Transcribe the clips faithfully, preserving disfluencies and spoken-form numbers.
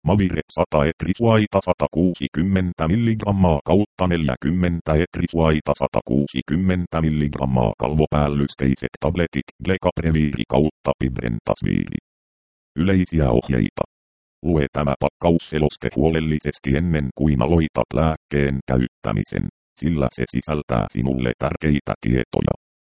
Mavire sata etrisuaita sata kuusikymmentä milligrammaa kautta neljäkymmentä etrisuaita sata kuusikymmentä milligrammaa kalvopäällysteiset tabletit Glecapreviiri kautta Pibrentasviiri. Yleisiä ohjeita. Lue tämä pakkausseloste huolellisesti ennen kuin aloitat lääkkeen käyttämisen, sillä se sisältää sinulle tärkeitä tietoja.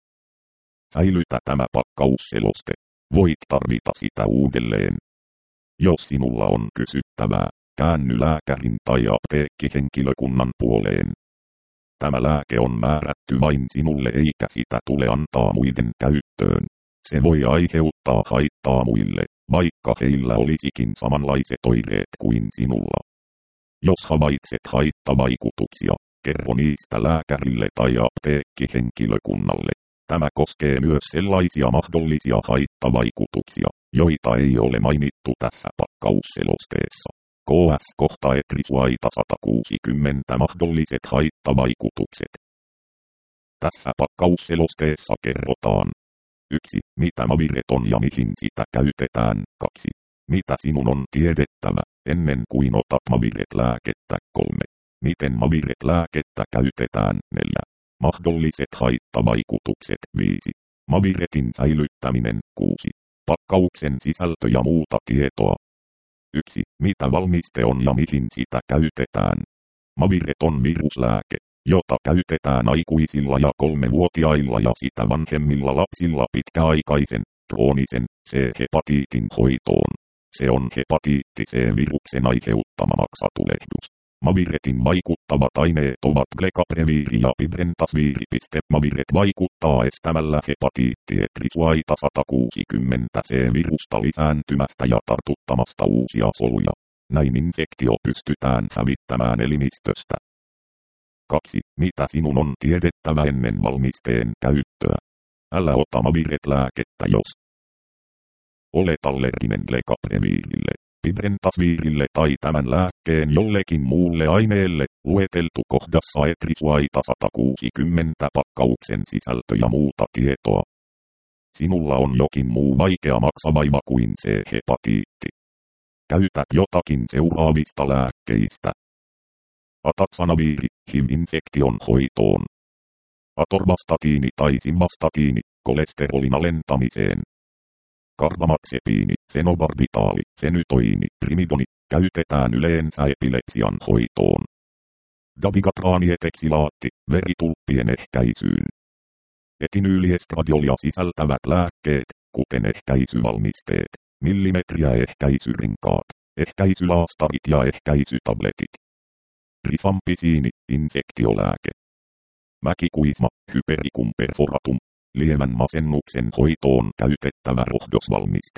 Säilytä tämä pakkausseloste. Voit tarvita sitä uudelleen. Jos sinulla on kysyttävää, käänny lääkärin tai apteekkihenkilökunnan puoleen. Tämä lääke on määrätty vain sinulle eikä sitä tule antaa muiden käyttöön. Se voi aiheuttaa haittaa muille, vaikka heillä olisikin samanlaiset oireet kuin sinulla. Jos havaitset haittavaikutuksia, kerro niistä lääkärille tai apteekkihenkilökunnalle. Tämä koskee myös sellaisia mahdollisia haittavaikutuksia, joita ei ole mainittu tässä pakkausselosteessa. K S kohta etrisuaita sata kuusikymmentä mahdolliset haittavaikutukset. Tässä pakkausselosteessa kerrotaan. yksi. Mitä maviret on ja mihin sitä käytetään. kaksi. Mitä sinun on tiedettävä, ennen kuin otat maviret-lääkettä. kolme. Miten maviret-lääkettä käytetään. neljä. Mahdolliset haittavaikutukset. viisi. Maviretin säilyttäminen. kuusi. Pakkauksen sisältö ja muuta tietoa. yksi. Mitä valmiste on ja mihin sitä käytetään. Maviret on viruslääke, jota käytetään aikuisilla ja kolmevuotiailla ja sitä vanhemmilla lapsilla pitkäaikaisen, kroonisen, C-hepatiitin hoitoon. Se on hepatiitti C-viruksen aiheuttama maksatulehdus. Maviretin vaikuttavat aineet ovat Glecapreviiri ja Pibrentasviiri. Maviret vaikuttaa estämällä hepatiittietrisuaita sata kuusikymmentä C-virusta lisääntymästä ja tartuttamasta uusia soluja. Näin infektio pystytään hävittämään elimistöstä. kaksi. Mitä sinun on tiedettävä ennen valmisteen käyttöä? Älä ota maviret-lääkettä, jos olet allerginen Glecapreviirille, Pibrentasviirille tai tämän lääkkeen jollekin muulle aineelle, lueteltu kohdassa etrisuaita sata kuusikymmentä pakkauksen sisältö ja muuta tietoa. Sinulla on jokin muu vaikea maksavaiva kuin C-hepatiitti. Käytät jotakin seuraavista lääkkeistä. Ataxanaviiri, H I V-infektion hoitoon. Atorvastatiini tai simvastatiini, kolesterolin alentamiseen. Karbamaxepiini, fenobarbitaali, fenytoini, primidoni, käytetään yleensä epilepsian hoitoon. Dabigatraanieteksilaatti, veritulppien ehkäisyyn. Etinyyliestradiolia sisältävät lääkkeet, kuten ehkäisyvalmisteet, millimetriä ehkäisyrenkaat, ehkäisylaastarit ja ehkäisytabletit. Rifampisiini, infektiolääke. Mäkikuisma, hypericum perforatum, lievän masennuksen hoitoon käytettävä rohdosvalmiste.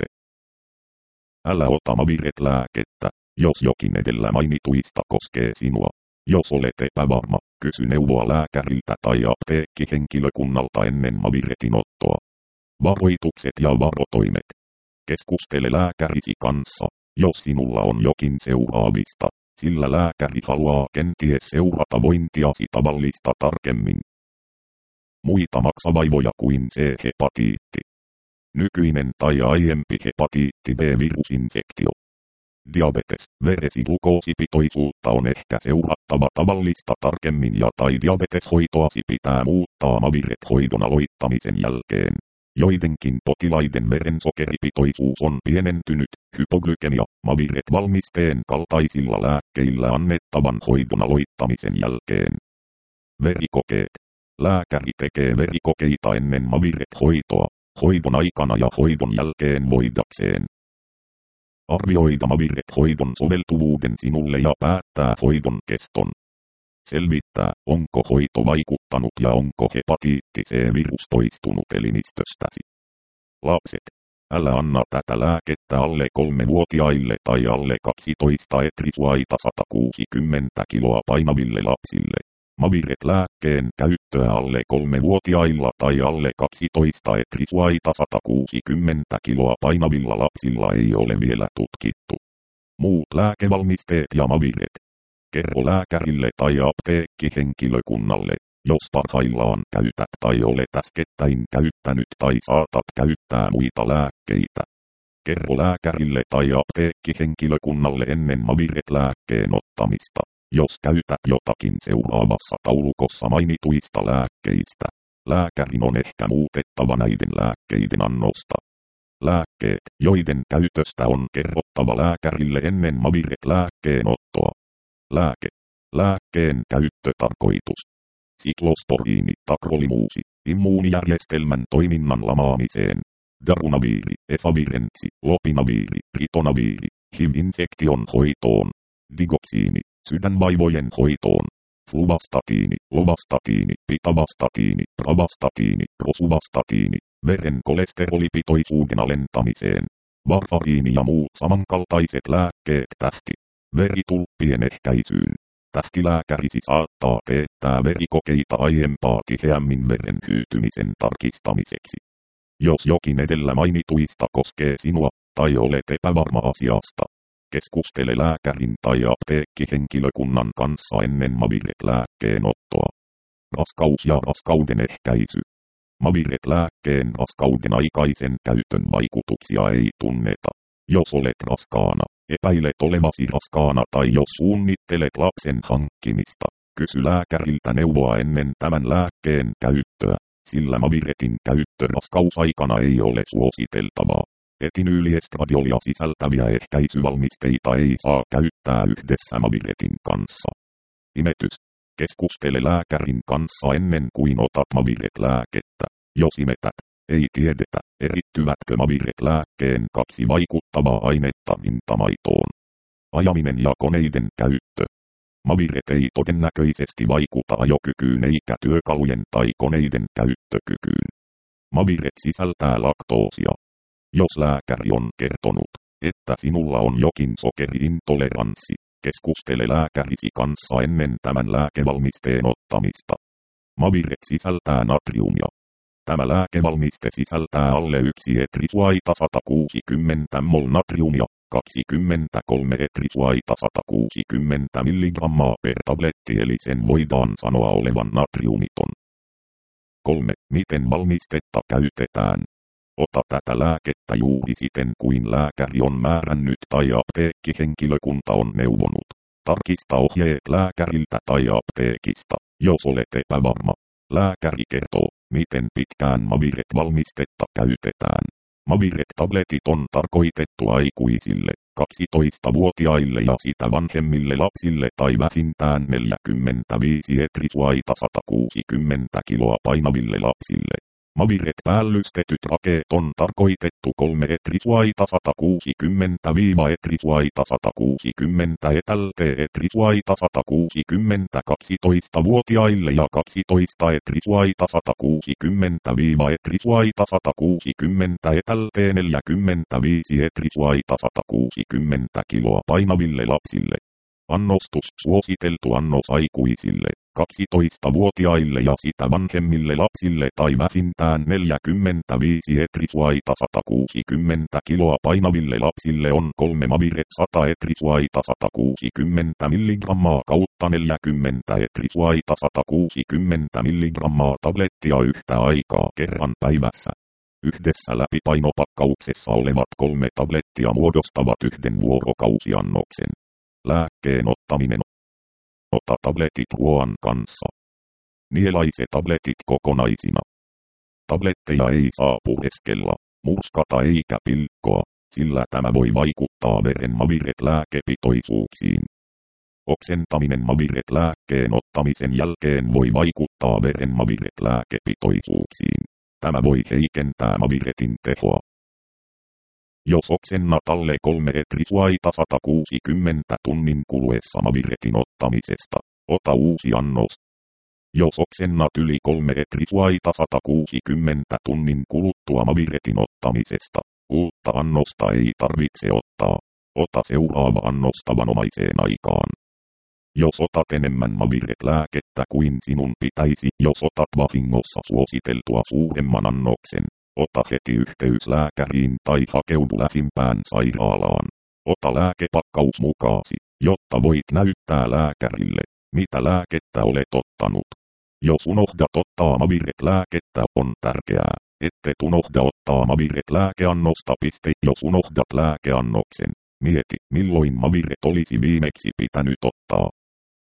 Älä ota maviret-lääkettä, jos jokin edellä mainituista koskee sinua. Jos olet epävarma, kysy neuvoa lääkäriltä tai apteekkihenkilökunnalta ennen maviretin ottoa. Varoitukset ja varotoimet. Keskustele lääkärisi kanssa, jos sinulla on jokin seuraavista, sillä lääkäri haluaa kenties seurata vointiasi tavallista tarkemmin. Muita maksavaivoja kuin C-hepatiitti. Nykyinen tai aiempi hepatiitti B-virusinfektio. Diabetes, veresi glukoosipitoisuutta on ehkä seurattava tavallista tarkemmin ja tai diabeteshoitoasi pitää muuttaa maviret-hoidon aloittamisen jälkeen. Joidenkin potilaiden verensokeripitoisuus on pienentynyt, hypoglykemia, maviret-valmisteen kaltaisilla lääkkeillä annettavan hoidon aloittamisen jälkeen. Verikokeet. Lääkäri tekee verikokeita ennen maviret-hoitoa, hoidon aikana ja hoidon jälkeen voidakseen arvioida maviret-hoidon soveltuvuuden sinulle ja päättää hoidon keston. Selvittää, onko hoito vaikuttanut ja onko hepatiitti C-virus poistunut elimistöstäsi. Lapset. Älä anna tätä lääkettä alle kolmevuotiaille tai alle kaksitoista etrisuaita sata kuusikymmentä kiloa painaville lapsille. Maviret-lääkkeen käyttöä alle kolmevuotiailla tai alle kaksitoista etrisuaita sata kuusikymmentä kiloa painavilla lapsilla ei ole vielä tutkittu. Muut lääkevalmisteet ja maviret. Kerro lääkärille tai apteekkihenkilökunnalle, jos parhaillaan käytät tai olet äskettäin käyttänyt tai saatat käyttää muita lääkkeitä. Kerro lääkärille tai apteekkihenkilökunnalle ennen Maviret-lääkkeen ottamista, jos käytät jotakin seuraavassa taulukossa mainituista lääkkeistä. Lääkärin on ehkä muutettava näiden lääkkeiden annosta. Lääkkeet, joiden käytöstä on kerrottava lääkärille ennen Maviret-lääkkeen ottoa. Lääke. Lääkkeen käyttötarkoitus. Siklosporiini, takrolimuusi, immuunijärjestelmän toiminnan lamaamiseen. Darunaviiri, efavirenssi, lopinaviiri, ritonaviiri, H I V-infektion hoitoon. Digoksiini, sydänvaivojen hoitoon. Fluvastatiini, lovastatiini, pitavastatiini, pravastatiini, rosuvastatiini, veren kolesterolipitoisuuden alentamiseen. Varfariini ja muut samankaltaiset lääkkeet tähti. Veritulppien ehkäisyyn. Tähtilääkärisi saattaa teettää verikokeita aiempaa tiheämmin veren hyytymisen tarkistamiseksi. Jos jokin edellä mainituista koskee sinua, tai olet epävarma asiasta, keskustele lääkärin tai apteekkihenkilökunnan kanssa ennen Maviret-lääkkeen ottoa. Raskaus ja raskauden ehkäisy. Maviret-lääkkeen raskauden aikaisen käytön vaikutuksia ei tunneta. Jos olet raskaana, epäilet olevasi raskaana tai jos suunnittelet lapsen hankkimista, kysy lääkäriltä neuvoa ennen tämän lääkkeen käyttöä, sillä Maviretin käyttö raskausaikana ei ole suositeltavaa. Etinyyliestradiolia sisältäviä ehkäisyvalmisteita ei saa käyttää yhdessä Maviretin kanssa. Imetys. Keskustele lääkärin kanssa ennen kuin otat Maviret-lääkettä. Jos imetät, ei tiedetä, erittyvätkö Maviret-lääkkeen kaksi vaikuttavaa ainetta rintamaitoon. Ajaminen ja koneiden käyttö. Maviret ei todennäköisesti vaikuta ajokykyyn eikä työkalujen tai koneiden käyttökykyyn. Maviret sisältää laktoosia. Jos lääkäri on kertonut, että sinulla on jokin sokeriintoleranssi, keskustele lääkärisi kanssa ennen tämän lääkevalmisteen ottamista. Maviret sisältää natriumia. Tämä lääkevalmiste sisältää alle yksi etrisuaita sata kuusikymmentä mol natriumia, kaksikymmentäkolme etrisuaita sata kuusikymmentä milligrammaa per tabletti eli sen voidaan sanoa olevan natriumiton. kolme. Miten valmistetta käytetään? Ota tätä lääkettä juuri siten kuin lääkäri on määrännyt tai apteekkihenkilökunta on neuvonut. Tarkista ohjeet lääkäriltä tai apteekista, jos olet epävarma. Lääkäri kertoo, miten pitkään Maviret-valmistetta käytetään. Maviret-tabletit on tarkoitettu aikuisille, kaksitoistavuotiaille ja sitä vanhemmille lapsille tai vähintään neljäkymmentäviisi etrisuaita sata kuusikymmentä kiloa painaville lapsille. Maviret-päällystetyt rakeet on tarkoitettu kolme etrisuaita sata kuusikymmentä etrisuaita sata kuusikymmentä etälte etrisuaita sata kuusikymmentä kaksitoistavuotiaille ja kaksitoista etrisuaita sata kuusikymmentä etrisuaita sata kuusikymmentä etälte neljäkymmentäviisi etrisuaita sata kuusikymmentä kiloa painaville lapsille. Annostus suositeltu annos aikuisille, kaksitoistavuotiaille ja sitä vanhemmille lapsille tai vähintään neljäkymmentäviisi etrisuaita sata kuusikymmentä kiloa painaville lapsille on kolme Maviret sata etrisuaita sata kuusikymmentä milligrammaa kautta neljäkymmentä etrisuaita sata kuusikymmentä milligrammaa tablettia yhtä aikaa kerran päivässä. Yhdessä läpipainopakkauksessa olevat kolme tablettia muodostavat yhden vuorokausiannoksen. Lääkkeen ottaminen. Ota tabletit ruoan kanssa. Nielaise tabletit kokonaisina. Tabletteja ei saa pureskella, murskata eikä pilkkoa, sillä tämä voi vaikuttaa veren Maviret-lääkepitoisuuksiin. Oksentaminen Maviret-lääkkeen ottamisen jälkeen voi vaikuttaa veren Maviret-lääkepitoisuuksiin. Tämä voi heikentää Maviretin tehoa. Jos oksennat alle kolme etrisuaita sata kuusikymmentä tunnin kuluessa Maviretin ottamisesta, ota uusi annos. Jos oksennat yli kolme etrisuaita sata kuusikymmentä tunnin kuluttua Maviretin ottamisesta, uutta annosta ei tarvitse ottaa. Ota seuraava annos tavanomaiseen aikaan. Jos otat enemmän Maviret-lääkettä kuin sinun pitäisi, jos otat vahingossa suositeltua suuremman annoksen, ota heti yhteys lääkäriin tai hakeudu lähimpään sairaalaan. Ota lääkepakkaus mukaasi, jotta voit näyttää lääkärille, mitä lääkettä olet ottanut. Jos unohdat ottaa Maviret-lääkettä, on tärkeää, Ette unohda ottaa Maviret lääkeannosta. Piste. Jos unohdat lääkeannoksen, mieti, milloin Maviret olisi viimeksi pitänyt ottaa.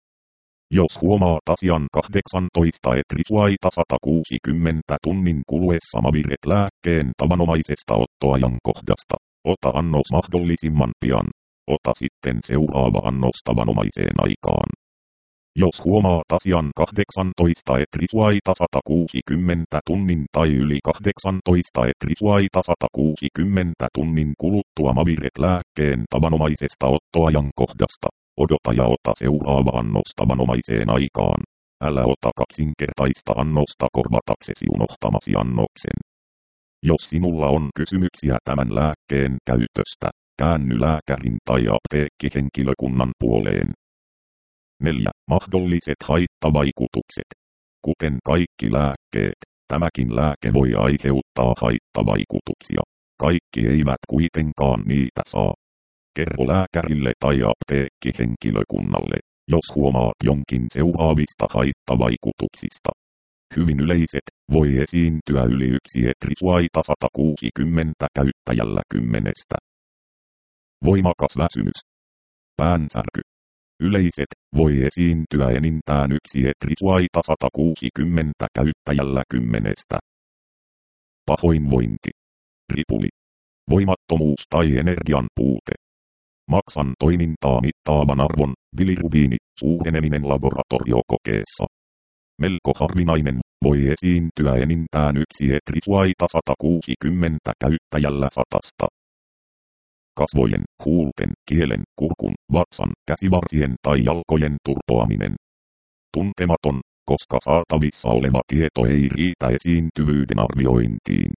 Jos huomaat asian kahdeksantoista et risuaita sata kuusikymmentä tunnin kuluessa Maviret lääkkeen tavanomaisesta ottoajankohdasta, ota annos mahdollisimman pian. Ota sitten seuraava annos tavanomaiseen aikaan. Jos huomaat asian kahdeksantoista et risuaita sata kuusikymmentä tunnin tai yli kahdeksantoista et risuaita sata kuusikymmentä tunnin kuluttua Maviret lääkkeen tavanomaisesta ottoajankohdasta, odota ja ota seuraava annos tavanomaiseen aikaan. Älä ota kaksinkertaista annosta korvataksesi unohtamasi annoksen. Jos sinulla on kysymyksiä tämän lääkkeen käytöstä, käänny lääkärin tai apteekkihenkilökunnan puoleen. neljä. Mahdolliset haittavaikutukset. Kuten kaikki lääkkeet, tämäkin lääke voi aiheuttaa haittavaikutuksia. Kaikki eivät kuitenkaan niitä saa. Kerro lääkärille tai apteekkihenkilökunnalle, jos huomaat jonkin seuraavista haittavaikutuksista. Hyvin yleiset, voi esiintyä yli yksi et risuaita sata kuusikymmentä käyttäjällä kymmenestä. Voimakas väsymys. Päänsärky. Yleiset, voi esiintyä enintään yksi et risuaita sata kuusikymmentä käyttäjällä kymmenestä. Pahoinvointi. Ripuli. Voimattomuus tai energian puute. Maksan toimintaa mittaavan arvon, bilirubiini, suureneminen laboratoriokokeessa. Melko harvinainen, voi esiintyä enintään yksi et risuaita sata kuusikymmentä käyttäjällä satasta. Kasvojen, huulten, kielen, kurkun, vatsan, käsivarsien tai jalkojen turpoaminen. Tuntematon, koska saatavissa oleva tieto ei riitä esiintyvyyden arviointiin.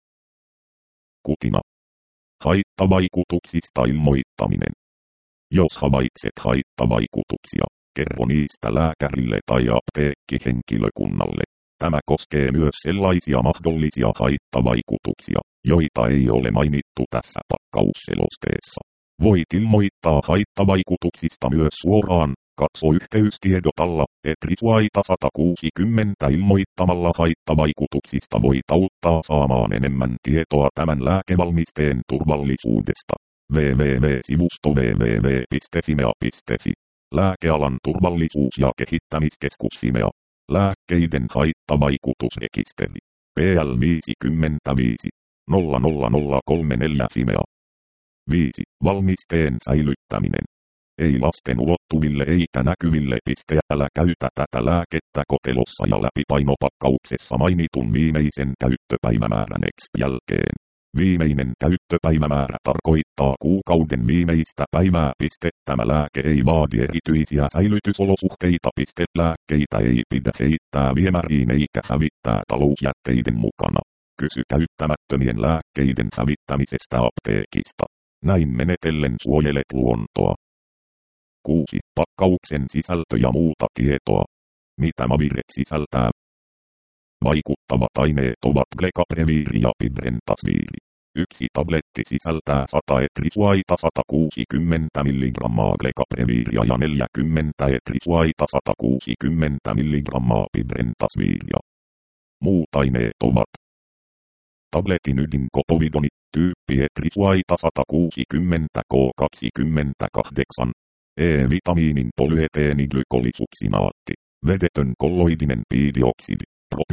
Kutina. Haittavaikutuksista ilmoittaminen. Jos havaitset haittavaikutuksia, kerro niistä lääkärille tai apteekkihenkilökunnalle. Tämä koskee myös sellaisia mahdollisia haittavaikutuksia, joita ei ole mainittu tässä pakkausselosteessa. Voit ilmoittaa haittavaikutuksista myös suoraan. Katso yhteystiedot alla, et risuaita sata kuusikymmentä ilmoittamalla haittavaikutuksista voit auttaa saamaan enemmän tietoa tämän lääkevalmisteen turvallisuudesta. www.sivusto www piste fimea piste fi. Lääkealan turvallisuus- ja kehittämiskeskus Fimea. Lääkkeiden haittavaikutusrekisteri. P L viisikymmentäviisi nolla nolla nolla kolme neljä Fimea. viisi. Valmisteen säilyttäminen. Ei lasten ulottuville eikä näkyville. Piste. Älä käytä tätä lääkettä kotelossa ja läpipainopakkauksessa mainitun viimeisen käyttöpäivämäärän X jälkeen. Viimeinen käyttöpäivämäärä tarkoittaa kuukauden viimeistä päivää. Piste. Tämä lääke ei vaadi erityisiä säilytysolosuhteita. Piste. Lääkkeitä ei pidä heittää viemäriin eikä hävittää talousjätteiden mukana. Kysy käyttämättömien lääkkeiden hävittämisestä apteekista. Näin menetellen suojelet luontoa. kuusi. Pakkauksen sisältö ja muuta tietoa. Mitä Maviret sisältää? Vaikuttavat aineet ovat glekapreviiri ja pibrentasviiri. Yksi tabletti sisältää sata et risuaita sata kuusikymmentä milligrammaa glekapreviiria ja neljäkymmentä et risuaita sata kuusikymmentä milligrammaa pibrentasviiria. Muut aineet ovat tabletin ydinkopovidoni, tyyppi et risuaita sata kuusikymmentä K kaksikymmentäkahdeksan, E-vitamiinin polyeteeniglykolisuksinaatti, vedetön kolloidinen piidioksidi.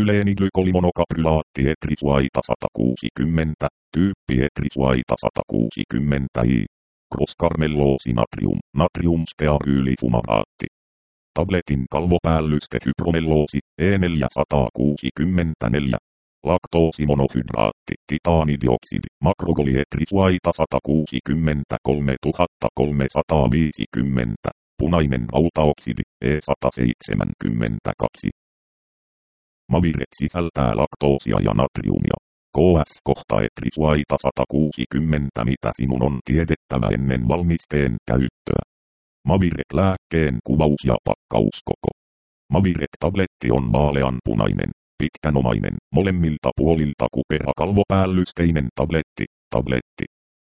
Propyleeniglykolimonokaprylaatti et risuaita sata kuusikymmentä, tyyppi et risuaita sata kuusikymmentä I. Crosscarmelloosi-natrium, natriumstearyylifumaraatti. Tabletin kalvopäällyste hypromelloosi, E neljäsataakuusikymmentäneljä. Laktoosimonohydraatti, titaanidioksidi, makrogoli et risuaita sata kuusikymmentäkolme kolmesataaviisikymmentä. Punainen rautaoksidi, E sata seitsemänkymmentäkaksi. Maviret sisältää laktoosia ja natriumia. K S-kohta et risuaita sata kuusikymmentä. Mitä sinun on tiedettävä ennen valmisteen käyttöä? Maviret lääkkeen kuvaus ja pakkauskoko. Maviret-tabletti on vaaleanpunainen, pitkänomainen, molemmilta puolilta kupera kalvopäällysteinen tabletti, tabletti.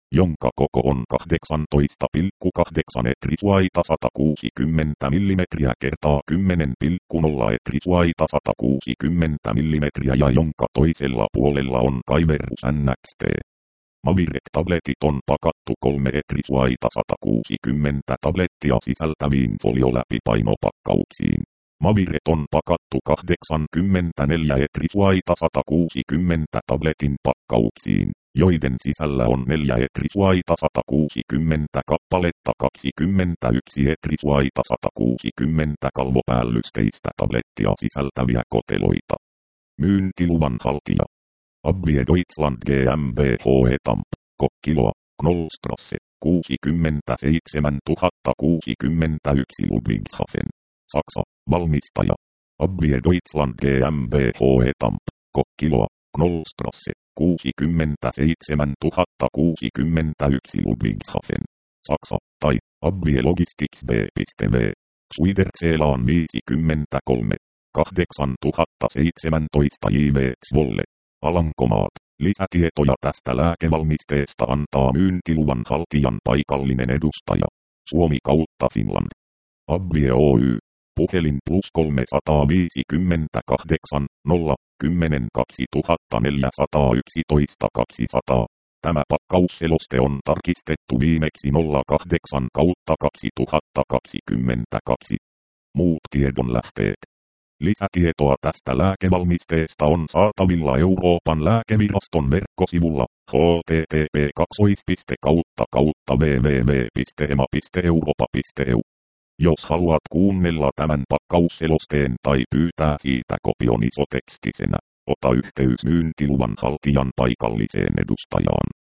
jonka koko on kahdeksantoista pilkku kahdeksan etrisuaita sata kuusikymmentä millimetriä kertaa kymmenen pilkku nolla etrisuaita sata kuusikymmentä millimetriä ja jonka toisella puolella on kaiverus N X T. Maviret-tabletit on pakattu kolme etrisuaita sata kuusikymmentä tablettia sisältäviin folioläpipainopakkauksiin. Maviret on pakattu kahdeksankymmentäneljä etrisuaita sata kuusikymmentä tabletin pakkauksiin, joiden sisällä on neljä etrisuaita sata kuusikymmentä kappaletta kaksikymmentäyksi etrisuaita sata kuusikymmentä kalvopäällysteistä tablettia sisältäviä koteloita. Myyntiluvan haltija. Abvie Deutschland GmbH Etamp, Kokkiloa, Knollstrasse, kuusikymmentäseitsemäntuhatta kuusikymmentäyksi Ludwigshafen, Saksa, valmistaja. Abvie Deutschland GmbH Etamp, Kokkiloa, Knollstrasse, kuusikymmentäseitsemäntuhatta kuusikymmentäyksi Ludwigshafen, Saksa, tai Abvie Logistics B.V. Schweiderzeelaan viisikymmentäkolme, kahdeksantuhatta seitsemäntoista J V Zwolle, Alankomaat. Lisätietoja tästä lääkevalmisteesta antaa myyntiluvan haltijan paikallinen edustaja. Suomi kautta Finland. Abvie Oy. Puhelin plus kolmesataaviisikymmentäkahdeksan, nolla, kymmenen, kaksituhattaneljäsataayksitoista, kaksisataa. Tämä pakkausseloste on tarkistettu viimeksi nolla kahdeksan kautta kaksituhattakaksikymmentäkaksi. Muut tiedonlähteet. Lisätietoa tästä lääkevalmisteesta on saatavilla Euroopan lääkeviraston verkkosivulla h t t p kautta kautta w w w piste e m a piste europa piste e u. Jos haluat kuunnella tämän pakkausselosteen tai pyytää siitä kopion isotekstisenä, ota yhteys myyntiluvan haltijan paikalliseen edustajaan.